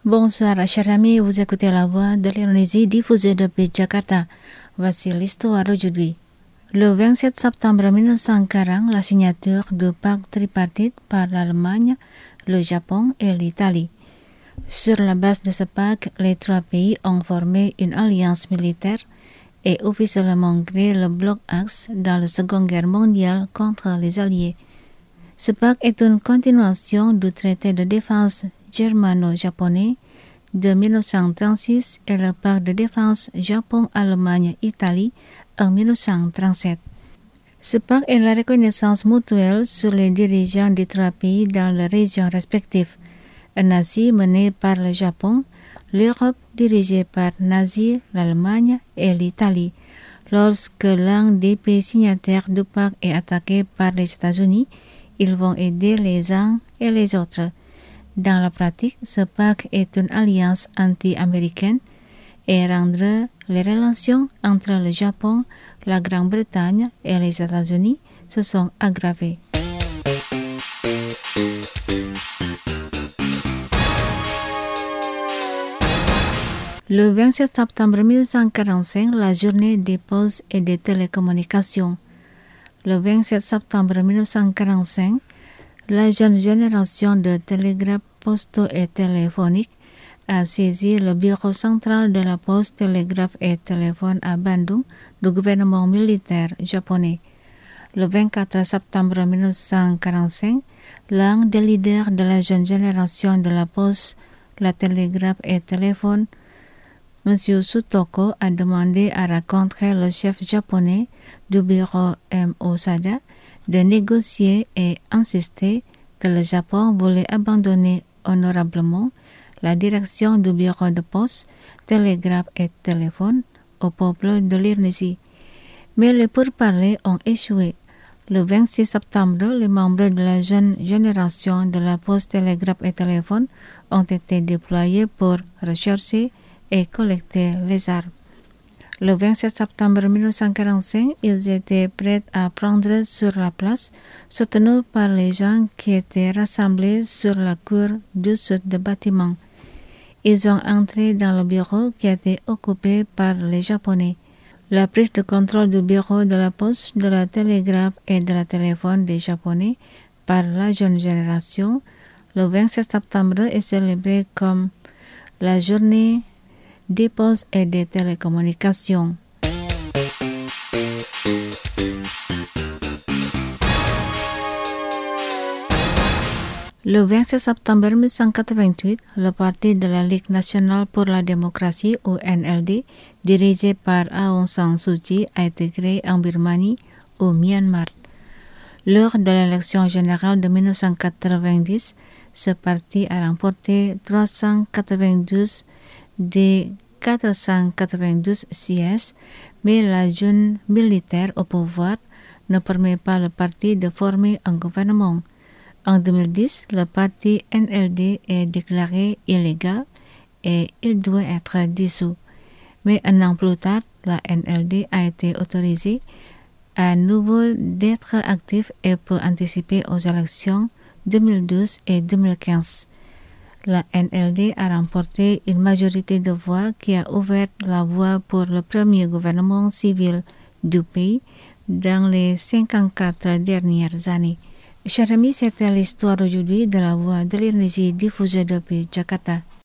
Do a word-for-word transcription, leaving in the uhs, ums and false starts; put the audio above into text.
Bonsoir, chers amis, vous écoutez la voix de l'Indonésie diffusée depuis Jakarta. Voici l'histoire d'aujourd'hui. Le vingt-sept septembre mille neuf cent quarante, la signature du pacte tripartite par l'Allemagne, le Japon et l'Italie. Sur la base de ce pacte, les trois pays ont formé une alliance militaire et officiellement créé le bloc Axe dans la Seconde Guerre mondiale contre les Alliés. Ce pacte est une continuation du traité de défense germano-japonais de mille neuf cent trente-six et le pacte de défense Japon-Allemagne-Italie en mille neuf cent trente-sept. Ce pacte est la reconnaissance mutuelle sur les dirigeants des trois pays dans leurs régions respectives. Un Asie mené par le Japon, l'Europe dirigée par Nazi, l'Allemagne et l'Italie. Lorsque l'un des pays signataires du pacte est attaqué par les États-Unis, ils vont aider les uns et les autres. Dans la pratique, ce pacte est une alliance anti-américaine et rendra les relations entre le Japon, la Grande-Bretagne et les États-Unis se sont aggravées. Le vingt-sept septembre mille neuf cent quarante-cinq, la journée des postes et des télécommunications. Le vingt-sept septembre mille neuf cent quarante-cinq, la jeune génération de télégraphes postaux et téléphoniques a saisi le bureau central de la poste, télégraphe et téléphone à Bandung du gouvernement militaire japonais. Le vingt-quatre septembre mille neuf cent quarante-cinq, l'un des leaders de la jeune génération de la poste, la télégraphe et téléphone, M. Sutoko, a demandé à rencontrer le chef japonais du bureau M. Osada de négocier et insister que le Japon voulait abandonner honorablement la direction du bureau de poste, télégraphe et téléphone au peuple de l'Indonésie. Mais les pourparlers ont échoué. Le vingt-six septembre, les membres de la jeune génération de la poste, télégraphe et téléphone ont été déployés pour rechercher et collecter les armes. Le vingt-sept septembre mille neuf cent quarante-cinq, ils étaient prêts à prendre sur la place, soutenus par les gens qui étaient rassemblés sur la cour du sud du bâtiment. Ils ont entré dans le bureau qui était occupé par les Japonais. La prise de contrôle du bureau de la poste, de la télégraphe et de la téléphone des Japonais par la jeune génération, le vingt-sept septembre est célébrée comme la journée des postes et des télécommunications. Le vingt-sept septembre mille neuf cent quatre-vingt-huit, le Parti de la Ligue nationale pour la démocratie, ou N L D, dirigé par Aung San Suu Kyi, a été créé en Birmanie, au Myanmar. Lors de l'élection générale de mille neuf cent quatre-vingt-dix, ce parti a remporté trois cent quatre-vingt-douze des quatre cent quatre-vingt-douze sièges, mais la junte militaire au pouvoir ne permet pas le parti de former un gouvernement. En deux mille dix, le parti N L D est déclaré illégal et il doit être dissous. Mais un an plus tard, la N L D a été autorisée à nouveau d'être actif et peut anticiper aux élections deux mille douze et deux mille quinze. La N L D a remporté une majorité de voix qui a ouvert la voie pour le premier gouvernement civil du pays dans les cinquante-quatre dernières années. Chers amis, c'était l'histoire aujourd'hui de la voix de l'Indonésie diffusée depuis Jakarta.